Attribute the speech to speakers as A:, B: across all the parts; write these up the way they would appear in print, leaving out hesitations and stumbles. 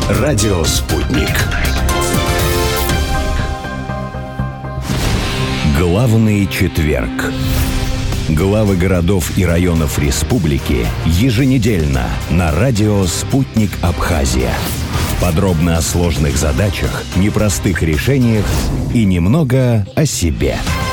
A: Радио «Спутник». Главный четверг. Главы городов и районов республики еженедельно на радио «Спутник Абхазия». Подробно о сложных задачах, непростых решениях и немного о себе.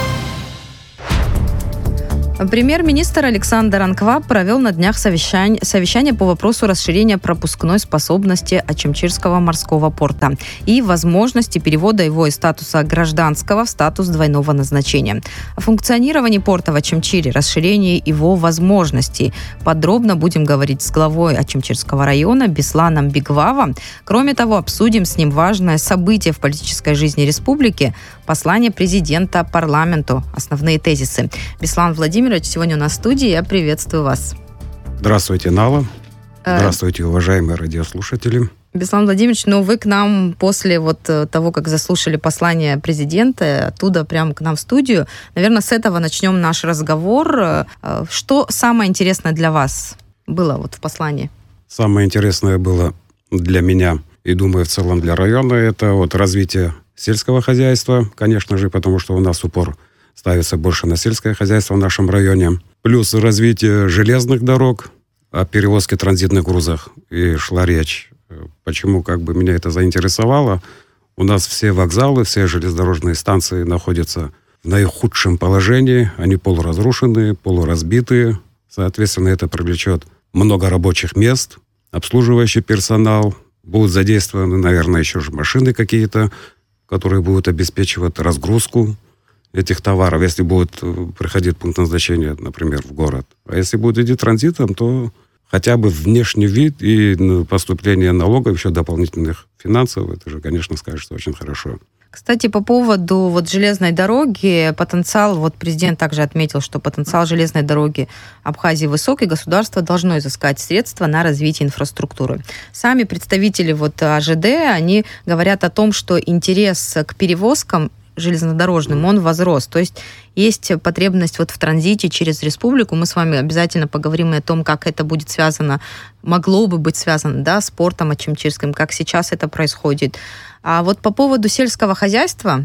B: Премьер-министр Александр Анкваб провел на днях совещание по вопросу расширения пропускной способности Очимчирского морского порта и возможности перевода его из статуса гражданского в статус двойного назначения. О функционировании порта в Очимчире, расширении его возможностей подробно будем говорить с главой Очимчирского района Бесланом Бигвава. Кроме того, обсудим с ним важное событие в политической жизни республики – послание президента парламенту, основные тезисы. Беслан Владимирович сегодня у нас в студии. Я приветствую вас.
C: Здравствуйте, Нала. Здравствуйте, уважаемые радиослушатели.
B: Беслан Владимирович, вы к нам после того, как заслушали послание президента, оттуда прямо к нам в студию. Наверное, с этого начнем наш разговор. Что самое интересное для вас было в послании?
C: Самое интересное было для меня и, думаю, в целом для района, это развитие сельского хозяйства, конечно же, потому что у нас упор ставится больше на сельское хозяйство в нашем районе. Плюс развитие железных дорог, о перевозке транзитных грузов и шла речь. Почему меня это заинтересовало? У нас все вокзалы, все железнодорожные станции находятся в наихудшем положении. Они полуразрушенные, полуразбитые. Соответственно, это привлечет много рабочих мест, обслуживающий персонал. Будут задействованы, наверное, еще же машины какие-то, которые будут обеспечивать разгрузку этих товаров, если будет приходить пункт назначения, например, в город. А если будет идти транзитом, то хотя бы внешний вид и поступление налогов, еще дополнительных финансов, это же, конечно, скажется очень хорошо.
B: Кстати, по поводу железной дороги, потенциал, президент также отметил, что потенциал железной дороги Абхазии высокий, государство должно изыскать средства на развитие инфраструктуры. Сами представители АЖД, они говорят о том, что интерес к перевозкам железнодорожным, он возрос. То есть потребность в транзите через республику. Мы с вами обязательно поговорим и о том, как это будет связано, могло бы быть связано, с портом Очимчирским, как сейчас это происходит. А по поводу сельского хозяйства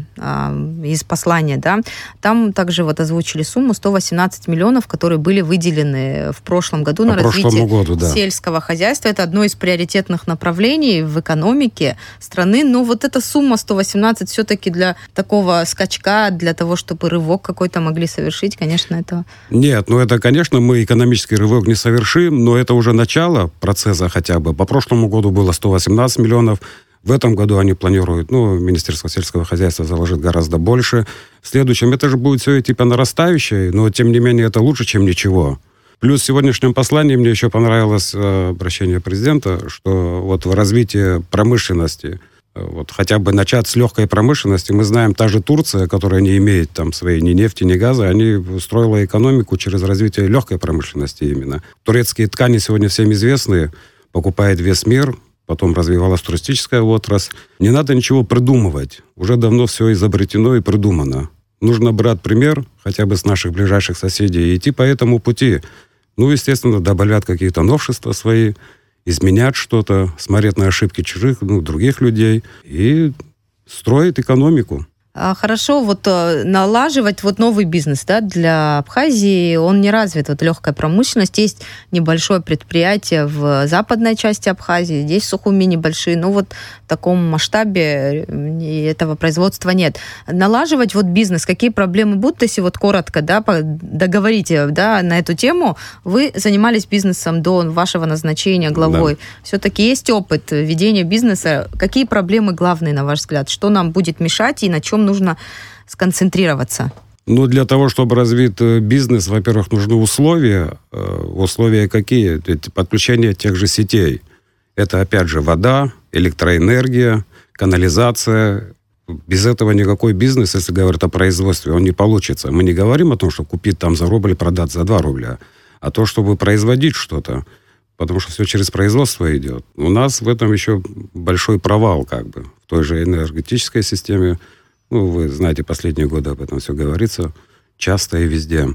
B: из послания, там также озвучили сумму 118 миллионов, которые были выделены в прошлом году на развитие сельского хозяйства. Это одно из приоритетных направлений в экономике страны. Но эта сумма 118 все-таки для такого скачка, для того, чтобы рывок какой-то могли совершить, конечно, это...
C: Нет, это, конечно, мы экономический рывок не совершим, но это уже начало процесса хотя бы. По прошлому году было 118 миллионов. В этом году они планируют, Министерство сельского хозяйства заложит гораздо больше. В следующем это же будет все идти по нарастающей, но тем не менее это лучше, чем ничего. Плюс в сегодняшнем послании мне еще понравилось обращение президента, что в развитии промышленности, хотя бы начать с легкой промышленности. Мы знаем, та же Турция, которая не имеет своей ни нефти, ни газа, они строила экономику через развитие легкой промышленности именно. Турецкие ткани сегодня всем известны, покупает весь мир. Потом развивалась туристическая отрасль. Не надо ничего придумывать. Уже давно все изобретено и придумано. Нужно брать пример хотя бы с наших ближайших соседей и идти по этому пути. Естественно, добавлять какие-то новшества свои, изменять что-то, смотреть на ошибки чужих, других людей и строить экономику.
B: Хорошо, налаживать новый бизнес, для Абхазии, он не развит, легкая промышленность, есть небольшое предприятие в западной части Абхазии, здесь в Сухуми небольшие, но в таком масштабе этого производства нет. Налаживать бизнес, какие проблемы будут, если коротко, договорите, на эту тему, вы занимались бизнесом до вашего назначения главой, все-таки есть опыт ведения бизнеса, какие проблемы главные, на ваш взгляд, что нам будет мешать и на чем нужно сконцентрироваться?
C: Для того, чтобы развить бизнес, во-первых, нужны условия. Условия какие? Подключение тех же сетей. Это, опять же, вода, электроэнергия, канализация. Без этого никакой бизнес, если говорить о производстве, он не получится. Мы не говорим о том, что купить за рубль, продать за 2 рубля, а то, чтобы производить что-то. Потому что все через производство идет. У нас в этом еще большой провал, в той же энергетической системе. Вы знаете, последние годы об этом все говорится, часто и везде.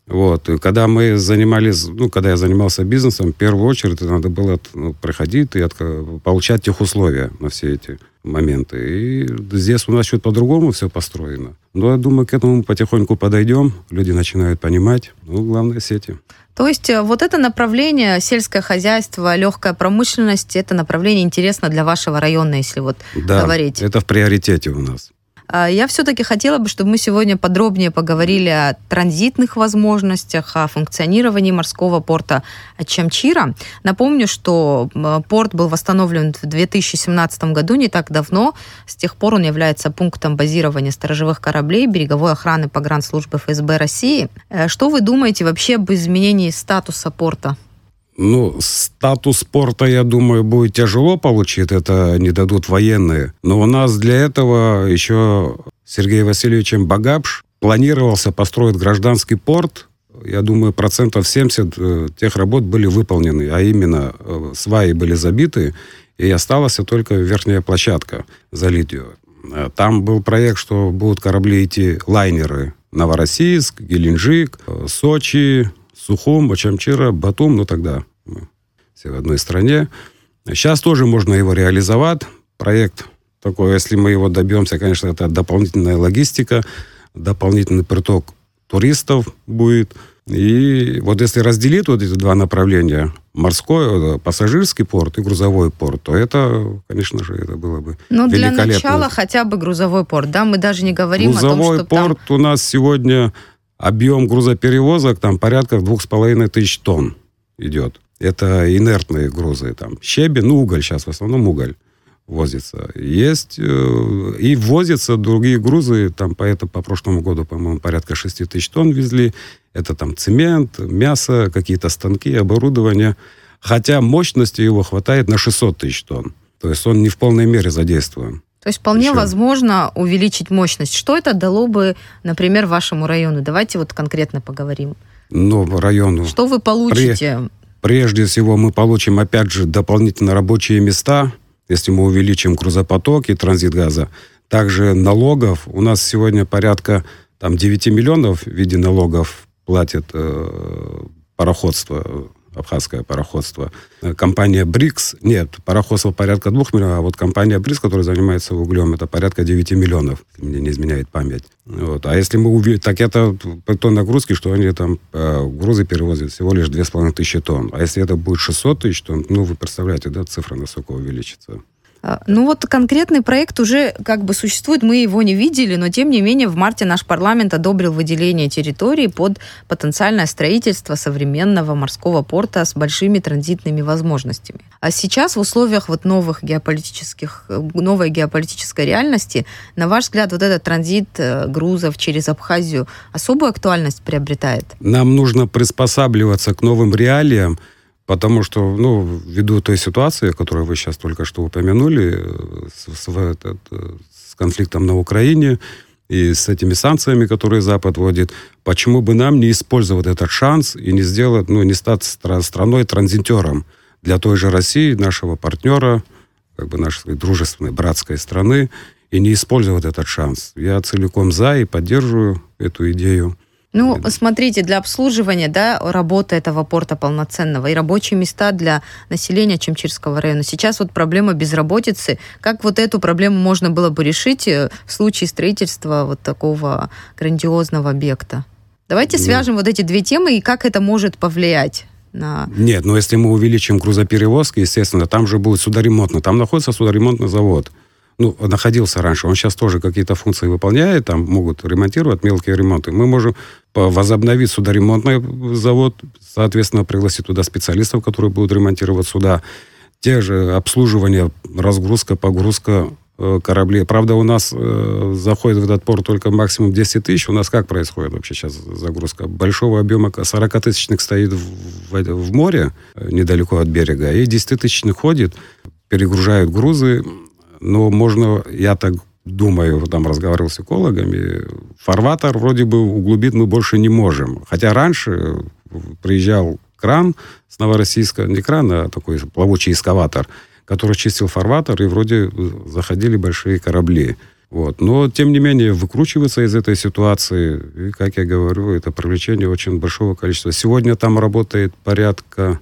C: Вот. И когда мы занимались, когда я занимался бизнесом, в первую очередь надо было приходить и получать тех условия на все эти моменты. И здесь у нас чуть по-другому все построено. Но я думаю, к этому мы потихоньку подойдем. Люди начинают понимать. Главное, сети.
B: То есть вот это направление, сельское хозяйство, легкая промышленность, это направление интересно для вашего района, если говорить.
C: Да, это в приоритете у нас.
B: Я все-таки хотела бы, чтобы мы сегодня подробнее поговорили о транзитных возможностях, о функционировании морского порта Очамчира. Напомню, что порт был восстановлен в 2017 году, не так давно. С тех пор он является пунктом базирования сторожевых кораблей, береговой охраны погранслужбы ФСБ России. Что вы думаете вообще об изменении статуса порта?
C: Статус порта, я думаю, будет тяжело получить, это не дадут военные. Но у нас для этого еще Сергеем Васильевичем Багапш планировался построить гражданский порт. Я думаю, 70% тех работ были выполнены, а именно сваи были забиты, и осталась только верхняя площадка залить ее. Там был проект, что будут корабли идти, лайнеры, Новороссийск, Геленджик, Сочи, Сухум, Очамчира, Батум, тогда мы все в одной стране. Сейчас тоже можно его реализовать. Проект такой, если мы его добьемся, конечно, это дополнительная логистика, дополнительный приток туристов будет. И вот если разделить вот эти два направления, морской, пассажирский порт и грузовой порт, то это, конечно же, это было бы великолепно.
B: Для начала хотя бы грузовой порт, да? Мы даже не говорим
C: грузовой
B: о том, что
C: порт у нас сегодня... Объем грузоперевозок там порядка 2500 тонн идет. Это инертные грузы. Там щебень, уголь сейчас в основном уголь возится. Есть и возятся другие грузы. Там по прошлому году, по-моему, порядка 6000 тонн везли. Это там цемент, мясо, какие-то станки, оборудование. Хотя мощности его хватает на 600 тысяч тонн. То есть он не в полной мере задействован.
B: То есть вполне возможно увеличить мощность. Что это дало бы, например, вашему району? Давайте вот конкретно поговорим.
C: Району...
B: Что вы получите?
C: Прежде всего мы получим, опять же, дополнительно рабочие места, если мы увеличим грузопоток и транзит газа. Также налогов. У нас сегодня порядка 9 миллионов в виде налогов платит пароходство, абхазское пароходство. Компания БРИКС, пароходство порядка 2 миллионов, а вот компания БРИКС, которая занимается углем, это порядка 9 миллионов, если мне не изменяет память. Вот. А если мы увидим, так это по той нагрузке, что они там грузы перевозят всего лишь 2500 тонн. А если это будет 600 тысяч тонн, вы представляете, цифра насколько увеличится.
B: Конкретный проект уже существует, мы его не видели, но тем не менее в марте наш парламент одобрил выделение территории под потенциальное строительство современного морского порта с большими транзитными возможностями. А сейчас в условиях новой геополитической реальности, на ваш взгляд, вот этот транзит грузов через Абхазию особую актуальность приобретает?
C: Нам нужно приспосабливаться к новым реалиям, потому что, ввиду той ситуации, которую вы сейчас только что упомянули, с конфликтом на Украине и с этими санкциями, которые Запад вводит, почему бы нам не использовать этот шанс и не сделать, не стать страной-транзитером для той же России, нашего партнера, нашей дружественной, братской страны, и не использовать этот шанс. Я целиком за и поддерживаю эту идею.
B: Смотрите, для обслуживания, работы этого порта полноценного и рабочие места для населения Очамчирского района. Сейчас проблема безработицы. Как эту проблему можно было бы решить в случае строительства такого грандиозного объекта? Давайте свяжем эти две темы и как это может повлиять на...
C: Нет, если мы увеличим грузоперевозки, естественно, там же будет судоремонтный. Там находится судоремонтный завод. Находился раньше. Он сейчас тоже какие-то функции выполняет, там могут ремонтировать мелкие ремонты. Мы можем возобновить судоремонтный завод, соответственно, пригласить туда специалистов, которые будут ремонтировать суда. Те же обслуживание, разгрузка, погрузка кораблей. Правда, у нас заходит в этот порт только максимум 10 тысяч. У нас как происходит вообще сейчас загрузка? Большого объема 40-тысячных стоит в море, недалеко от берега, и 10-тысячных ходит, перегружают грузы. Но можно, я так думаю, там разговаривал с экологами, фарватер вроде бы углубить мы больше не можем. Хотя раньше приезжал кран с Новороссийска, не кран, а такой плавучий эскаватор, который чистил фарватер, и вроде заходили большие корабли. Вот. Но, тем не менее, выкручиваться из этой ситуации, и, как я говорю, это привлечение очень большого количества. Сегодня там работает порядка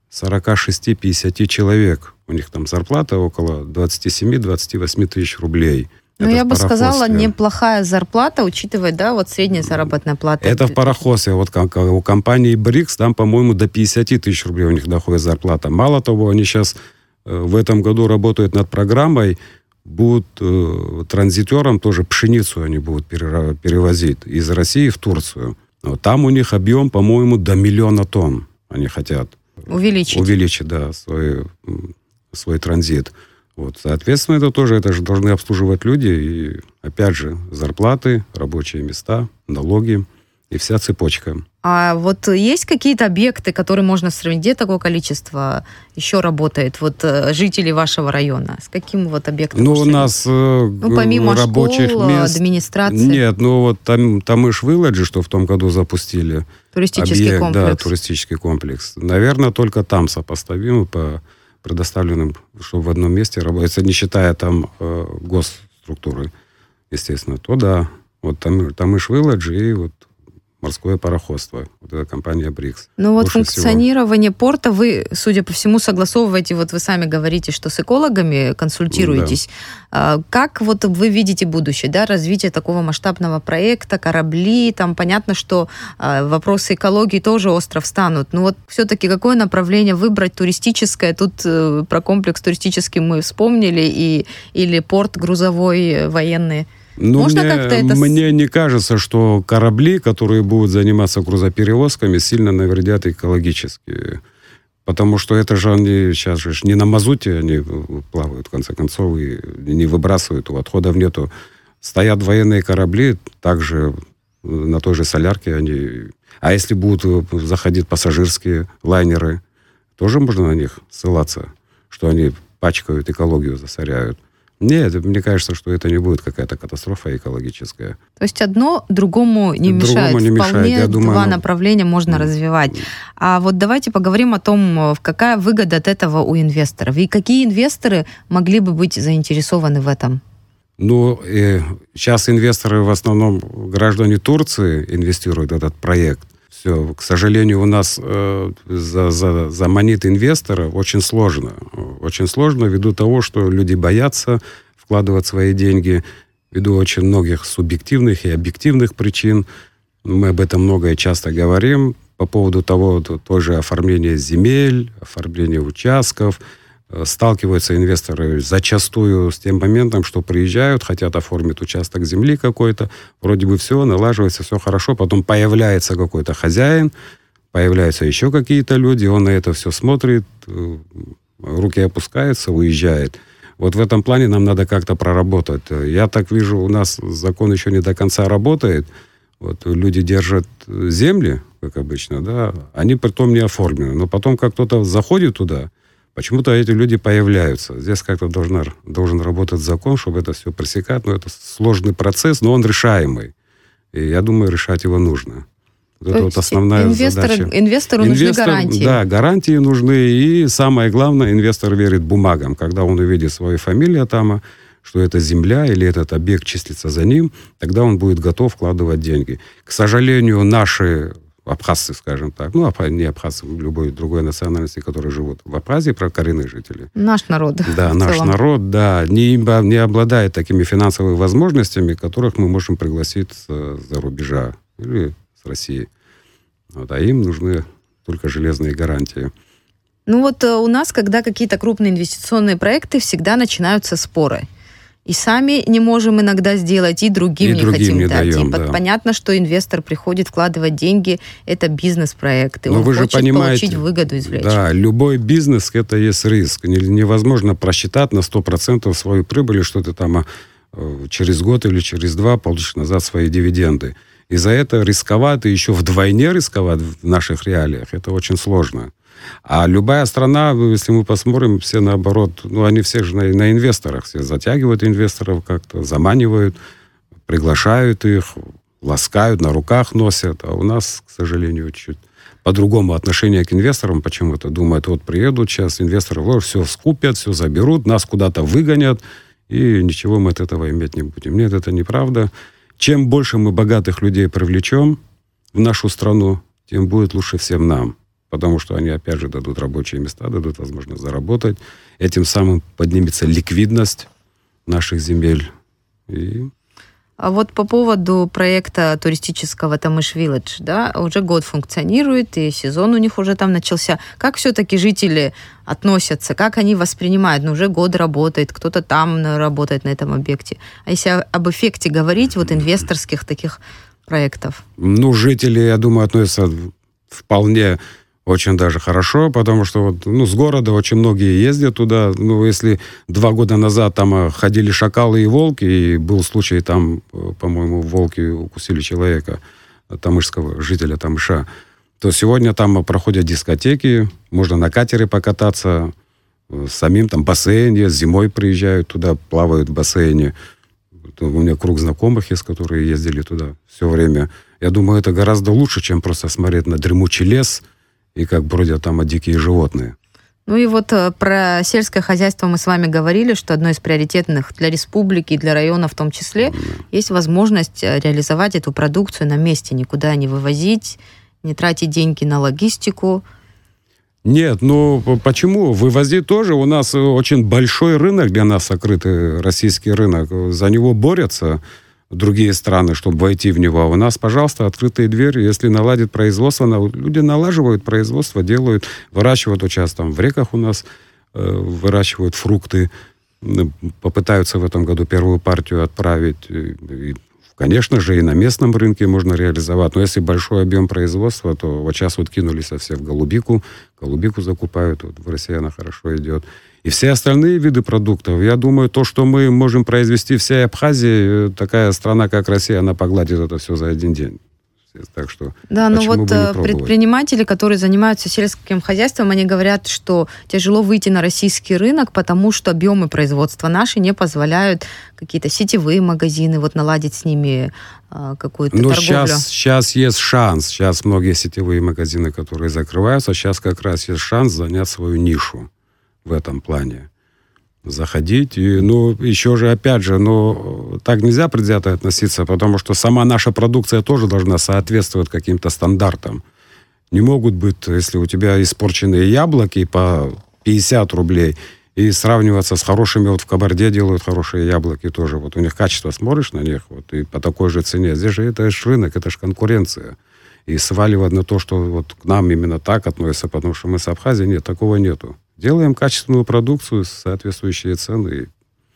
C: 46-50 человек. У них там зарплата около 27-28 тысяч рублей.
B: Ну, я бы сказала, неплохая зарплата, учитывая, да, вот средняя заработная плата.
C: Это в пароходстве. Вот как у компании «Брикс», там, по-моему, до 50 тысяч рублей у них доходит зарплата. Мало того, они сейчас в этом году работают над программой, будут транзитером, тоже пшеницу они будут перевозить из России в Турцию. Но там у них объем, по-моему, до 1 миллиона тонн. Они хотят увеличить, да, свой транзит. Вот, соответственно, это же должны обслуживать люди. И, опять же, зарплаты, рабочие места, налоги и вся цепочка.
B: А вот есть какие-то объекты, которые можно сравнить? Где такое количество еще работает? Вот жителей вашего района. С каким вот объектом?
C: Ну, у нас
B: помимо
C: рабочих
B: школ,
C: мест...
B: администрации.
C: Нет, ну вот Тамыш Вилладж, что в том году запустили.
B: Туристический комплекс.
C: Да, туристический комплекс. Наверное, только там сопоставимо по предоставленным, что в одном месте работает, не считая там госструктуры, естественно, то да. Вот Тамыш Вилладж и вот морское пароходство. Вот эта компания «Брикс».
B: Ну вот функционирование порта вы, судя по всему, согласовываете, вот вы сами говорите, что с экологами консультируетесь. Да. Как вот вы видите будущее, да, развитие такого масштабного проекта, корабли, там понятно, что вопросы экологии тоже остро встанут. Но вот все-таки какое направление выбрать туристическое? Тут про комплекс туристический мы вспомнили, или порт грузовой, военный.
C: Ну, мне не кажется, что корабли, которые будут заниматься грузоперевозками, сильно навредят экологически. Потому что это же они сейчас же не на мазуте они плавают, в конце концов, и не выбрасывают, отходов нету. Стоят военные корабли, также на той же солярке они... А если будут заходить пассажирские лайнеры, тоже можно на них ссылаться, что они пачкают экологию, засоряют. Нет, мне кажется, что это не будет какая-то катастрофа экологическая.
B: То есть одно другому не мешает. Вполне я думаю, два направления можно развивать. А вот давайте поговорим о том, какая выгода от этого у инвесторов. И какие инвесторы могли бы быть заинтересованы в этом?
C: Ну, сейчас инвесторы, в основном граждане Турции, инвестируют в этот проект. Все, к сожалению, у нас заманить инвестора очень сложно. Очень сложно ввиду того, что люди боятся вкладывать свои деньги, ввиду очень многих субъективных и объективных причин. Мы об этом много и часто говорим по поводу того, тоже оформления земель, оформления участков. Сталкиваются инвесторы зачастую с тем моментом, что приезжают, хотят оформить участок земли какой-то, вроде бы все, налаживается, все хорошо, потом появляется какой-то хозяин, появляются еще какие-то люди, он на это все смотрит, руки опускаются, уезжает. Вот в этом плане нам надо как-то проработать. Я так вижу, у нас закон еще не до конца работает. Вот люди держат земли, как обычно, да, они притом не оформлены, но потом, как кто-то заходит туда, почему-то эти люди появляются. Здесь как-то должен работать закон, чтобы это все пресекать. Но это сложный процесс, но он решаемый. И я думаю, решать его нужно. Вот это вот основная задача.
B: Инвестору нужны гарантии.
C: Да, гарантии нужны. И самое главное, инвестор верит бумагам. Когда он увидит свою фамилию там, что это земля или этот объект числится за ним, тогда он будет готов вкладывать деньги. К сожалению, наши... абхазцы, скажем так, ну, не абхазцы, любой другой национальности, которые живут в Абхазии, про коренных жителей.
B: Наш народ.
C: Да, наш народ, да, не обладает такими финансовыми возможностями, которых мы можем пригласить за рубежа или с России. Вот, а им нужны только железные гарантии.
B: Ну вот у нас, когда какие-то крупные инвестиционные проекты, всегда начинаются споры. И сами не можем иногда сделать, и другим не хотим дать.
C: Даем,
B: да. Понятно, что инвестор приходит вкладывать деньги, это бизнес-проект, и он хочет получить выгоду, извлечь.
C: Да, любой бизнес – это есть риск. Невозможно просчитать на 100% свою прибыль, что ты там через год или через два получишь назад свои дивиденды. И за это рисковать, и еще вдвойне рисковать в наших реалиях, это очень сложно. А любая страна, если мы посмотрим, все наоборот, ну, они все же на инвесторах, все затягивают инвесторов как-то, заманивают, приглашают их, ласкают, на руках носят. А у нас, к сожалению, чуть по-другому отношение к инвесторам почему-то. Думают, вот приедут сейчас инвесторы, все скупят, все заберут, нас куда-то выгонят, и ничего мы от этого иметь не будем. Нет, это неправда. Чем больше мы богатых людей привлечем в нашу страну, тем будет лучше всем нам. Потому что они, опять же, дадут рабочие места, дадут возможность заработать. Этим самым поднимется ликвидность наших земель.
B: А вот по поводу проекта туристического Тамыш-Вилледж, да, уже год функционирует, и сезон у них уже там начался. Как все-таки жители относятся, как они воспринимают? Ну, уже год работает, кто-то там работает на этом объекте. А если об эффекте говорить, вот инвесторских таких проектов? Ну,
C: жители, я думаю, относятся вполне очень даже хорошо, потому что вот, с города очень многие ездят туда. Если 2 года назад там ходили шакалы и волки, и был случай там, по-моему, волки укусили человека, тамышского жителя Тамыша, то сегодня там проходят дискотеки, можно на катере покататься, самим там бассейн есть, зимой приезжают туда, плавают в бассейне. У меня круг знакомых есть, которые ездили туда все время. Я думаю, это гораздо лучше, чем просто смотреть на дремучий лес, и как бродят там дикие животные.
B: Ну и вот про сельское хозяйство мы с вами говорили, что одно из приоритетных для республики и для района в том числе есть возможность реализовать эту продукцию на месте, никуда не вывозить, не тратить деньги на логистику.
C: Нет, почему? Вывозить тоже. У нас очень большой рынок для нас открытый, российский рынок. За него борются другие страны, чтобы войти в него. А у нас, пожалуйста, открытые двери. Если наладить производство, люди налаживают производство, делают, выращивают. Вот сейчас там в реках у нас выращивают фрукты, попытаются в этом году первую партию отправить. И, конечно же, и на местном рынке можно реализовать. Но если большой объем производства, то вот сейчас вот кинулись все в голубику. Голубику закупают, вот в России она хорошо идет. И все остальные виды продуктов, я думаю, то, что мы можем произвести всей Абхазии, такая страна, как Россия, она погладит это все за один день. Так что,
B: да, но вот предприниматели, которые занимаются сельским хозяйством, они говорят, что тяжело выйти на российский рынок, потому что объемы производства наши не позволяют какие-то сетевые магазины вот наладить с ними какую-то торговлю.
C: Сейчас есть шанс. Сейчас многие сетевые магазины, которые закрываются, сейчас как раз есть шанс занять свою нишу в этом плане. Заходить. И, еще же, опять же, так нельзя предвзято относиться, потому что сама наша продукция тоже должна соответствовать каким-то стандартам. Не могут быть, если у тебя испорченные яблоки по 50 рублей, и сравниваться с хорошими, вот в Кабарде делают хорошие яблоки тоже. Вот у них качество, смотришь на них, вот, и по такой же цене. Здесь же это же рынок, это же конкуренция. И сваливать на то, что вот к нам именно так относятся, потому что мы с Абхазией, нет, такого нету. Делаем качественную продукцию, соответствующие цены.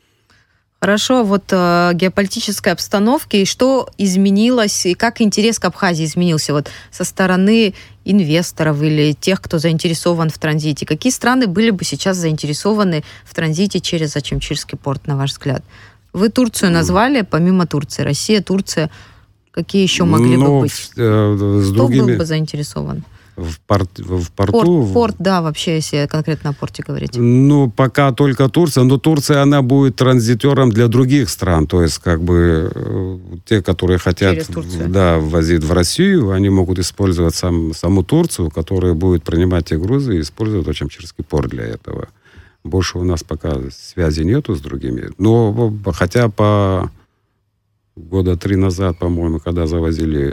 B: Хорошо, вот геополитической обстановки, и что изменилось, и как интерес к Абхазии изменился вот со стороны инвесторов или тех, кто заинтересован в транзите? Какие страны были бы сейчас заинтересованы в транзите через Ачимчирский порт, на ваш взгляд? Вы Турцию назвали, помимо Турции, Россия, Турция, какие еще могли бы быть? Кто был бы заинтересован?
C: В порту?
B: Порт, да, вообще, если конкретно о порте говорить.
C: Пока только Турция, но Турция, она будет транзитером для других стран, то есть, как бы, те, которые хотят, ввозить в Россию, они могут использовать саму Турцию, которая будет принимать те грузы и использовать Ачимчирский порт для этого. Больше у нас пока связи нету с другими, но хотя по 3 года назад, по-моему, когда завозили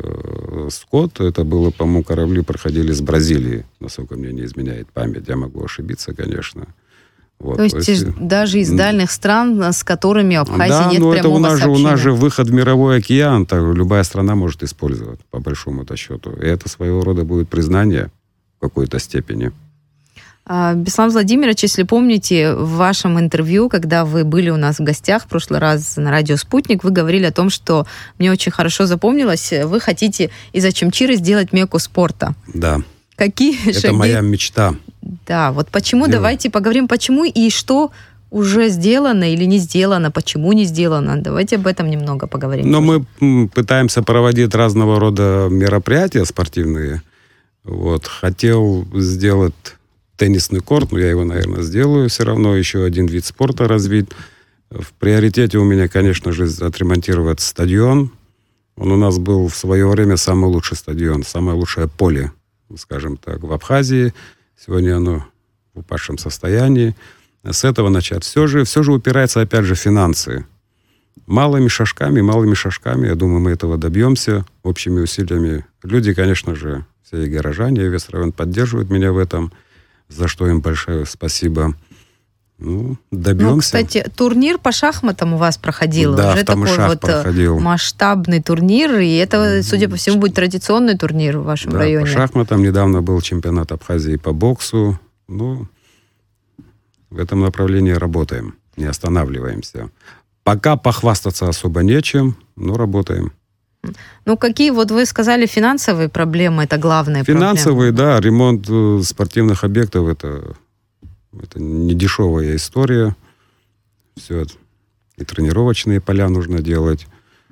C: скот, это было, по-моему, корабли проходили с Бразилии, насколько мне не изменяет память. Я могу ошибиться, конечно. Вот.
B: То есть даже из дальних стран, с которыми Абхазии нет прямого сообщения.
C: У нас же выход в мировой океан, так любая страна может использовать, по большому-то счету. И это своего рода будет признание в какой-то степени.
B: Беслан Владимирович, если помните, в вашем интервью, когда вы были у нас в гостях в прошлый раз на радио «Спутник», вы говорили о том, что мне очень хорошо запомнилось, вы хотите из Ачимчира сделать мекку спорта.
C: Да.
B: Какие
C: Это
B: шаги?
C: моя мечта.
B: Да, вот почему, давайте поговорим, почему и что уже сделано или не сделано, почему не сделано. Давайте об этом немного поговорим.
C: Но мы пытаемся проводить разного рода мероприятия спортивные. Вот. Хотел сделать теннисный корт, но я его, наверное, сделаю все равно. Еще один вид спорта развить. В приоритете у меня, конечно же, отремонтировать стадион. Он у нас был в свое время самый лучший стадион, самое лучшее поле, скажем так, в Абхазии. Сегодня оно в упавшем состоянии. с этого начать. Все же упирается, опять же, в финансы. Малыми шажками, я думаю, мы этого добьемся общими усилиями. Люди, конечно же, все и горожане, и весь район поддерживают меня в этом, за что им большое спасибо. Добьемся.
B: Ну, кстати, турнир по шахматам у вас проходил.
C: Да,
B: уже такой вот
C: проходил.
B: Масштабный турнир, и это, судя по всему, будет традиционный турнир в вашем районе.
C: По шахматам недавно был чемпионат Абхазии по боксу. В этом направлении работаем, не останавливаемся. Пока похвастаться особо нечем, но работаем.
B: Какие, вы сказали, финансовые проблемы, это главные
C: финансовые,
B: проблемы?
C: Да, ремонт спортивных объектов, это не дешевая история. Все, и тренировочные поля нужно делать.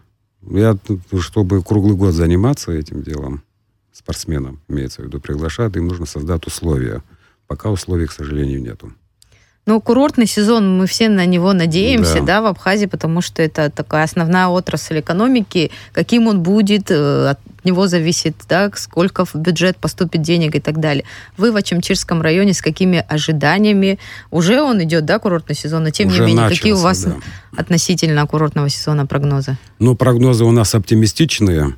C: Чтобы круглый год заниматься этим делом, спортсменам, имеется в виду, приглашают, им нужно создать условия. Пока условий, к сожалению, нету.
B: Курортный сезон, мы все на него надеемся, да, в Абхазии, потому что это такая основная отрасль экономики. Каким он будет, от него зависит, да, сколько в бюджет поступит денег и так далее. Вы в Ачимчирском районе с какими ожиданиями? Уже он идет, да, курортный сезон, но тем не менее, начался, какие у вас относительно курортного сезона прогнозы? Прогнозы
C: у нас оптимистичные,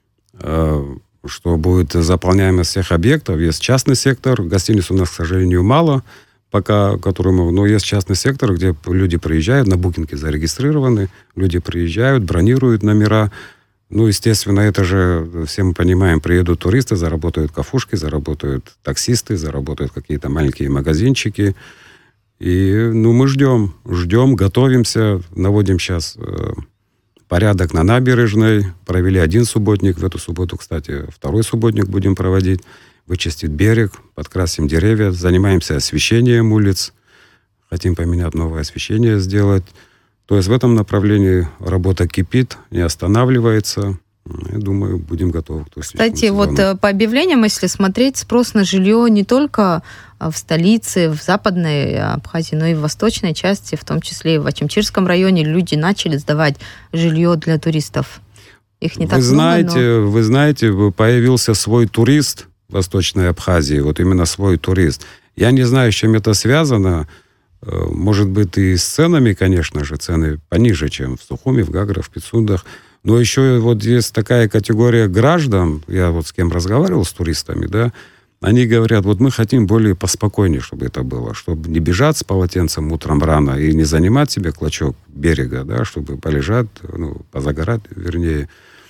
C: что будет заполняемость всех объектов. Есть частный сектор, гостиниц у нас, к сожалению, мало, пока, но есть частный сектор, где люди приезжают, на букинге зарегистрированы, люди приезжают, бронируют номера. Естественно, это же, все мы понимаем, приедут туристы, заработают кафушки, заработают таксисты, заработают какие-то маленькие магазинчики. И, мы ждем, готовимся, наводим сейчас порядок на набережной. Провели один субботник, в эту субботу, кстати, второй субботник будем проводить. Вычистить берег, подкрасим деревья, занимаемся освещением улиц, хотим поменять новое освещение сделать. То есть в этом направлении работа кипит, не останавливается. Я думаю, будем готовы к туристическому сезону.
B: Кстати, по объявлениям, если смотреть, спрос на жилье не только в столице, в западной Абхазии, но и в восточной части, в том числе и в Ачимчирском районе, люди начали сдавать жилье для туристов. Их не так много,
C: Вы знаете, появился свой турист в Восточной Абхазии, именно свой турист. Я не знаю, с чем это связано. Может быть, и с ценами, конечно же, цены пониже, чем в Сухуми, в Гаграх, в Пицундах. Но еще есть такая категория граждан, я с кем разговаривал, с туристами, да, они говорят, мы хотим более поспокойнее, чтобы это было, чтобы не бежать с полотенцем утром рано и не занимать себе клочок берега, да, чтобы полежать, позагорать, вернее.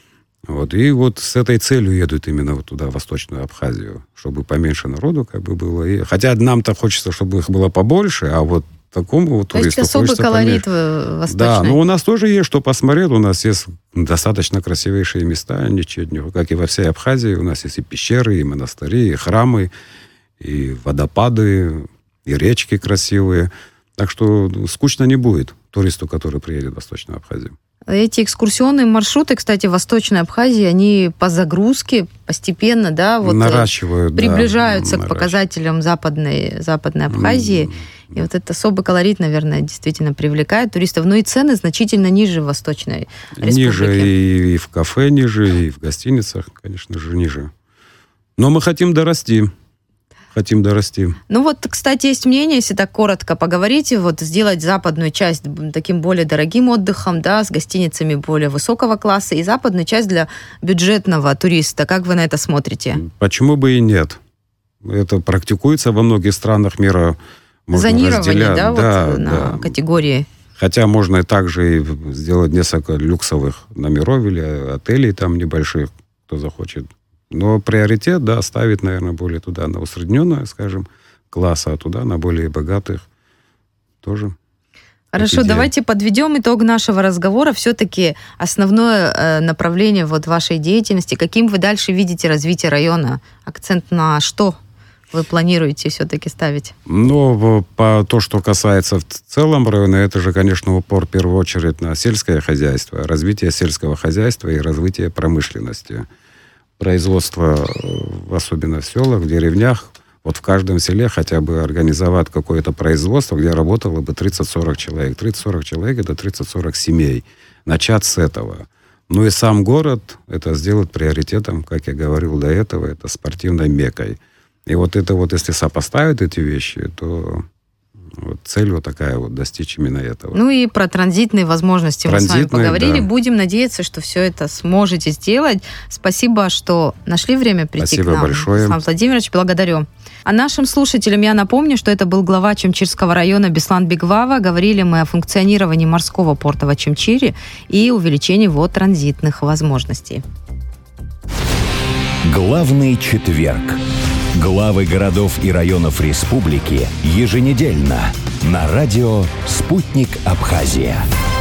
C: И с этой целью едут именно туда, в Восточную Абхазию, чтобы поменьше народу было. Хотя нам-то хочется, чтобы их было побольше, а такому туристу
B: особый
C: хочется
B: колорит
C: поменьше.
B: восточный.
C: Да, но у нас тоже есть что посмотреть. У нас есть достаточно красивейшие места, как и во всей Абхазии. У нас есть и пещеры, и монастыри, и храмы, и водопады, и речки красивые. Так что скучно не будет туристу, который приедет в Восточную Абхазию.
B: Эти экскурсионные маршруты, кстати, в Восточной Абхазии, они по загрузке постепенно, да,
C: наращивают,
B: приближаются к показателям Западной Абхазии. И это особый колорит, наверное, действительно привлекает туристов. Но и цены значительно ниже в Восточной Республике.
C: Ниже и в кафе ниже, и в гостиницах, конечно же, ниже. Но мы хотим дорасти.
B: Кстати, есть мнение, если так коротко поговорить, сделать западную часть таким более дорогим отдыхом, да, с гостиницами более высокого класса, и западную часть для бюджетного туриста. Как вы на это смотрите?
C: Почему бы и нет? Это практикуется во многих странах мира.
B: Зонирование, на категории.
C: Хотя можно и также и сделать несколько люксовых номеров или отелей там небольших, кто захочет. Но приоритет, ставит, наверное, более туда, на усредненное, скажем, класса, а туда, на более богатых тоже.
B: Хорошо, давайте подведем итог нашего разговора. Все-таки основное направление вашей деятельности, каким вы дальше видите развитие района? Акцент на что вы планируете все-таки ставить?
C: По то, что касается в целом района, это же, конечно, упор в первую очередь на сельское хозяйство, развитие сельского хозяйства и развитие промышленности. Производство, особенно в селах, в деревнях, в каждом селе хотя бы организовать какое-то производство, где работало бы 30-40 человек. 30-40 человек – это 30-40 семей. Начать с этого. И сам город это сделать приоритетом, как я говорил до этого, это спортивной меккой. И это если сопоставить эти вещи, то цель вот такая вот, достичь именно этого.
B: Ну и про транзитные возможности мы с вами поговорили. Да. Будем надеяться, что все это сможете сделать. Спасибо, что нашли время прийти к нам.
C: Спасибо большое.
B: Беслан Владимирович, благодарю. А нашим слушателям я напомню, что это был глава Чимчирского района Беслан Бигвава. Говорили мы о функционировании морского порта в Очимчире и увеличении его транзитных возможностей.
A: Главный четверг. Главы городов и районов республики еженедельно на радио «Спутник Абхазия».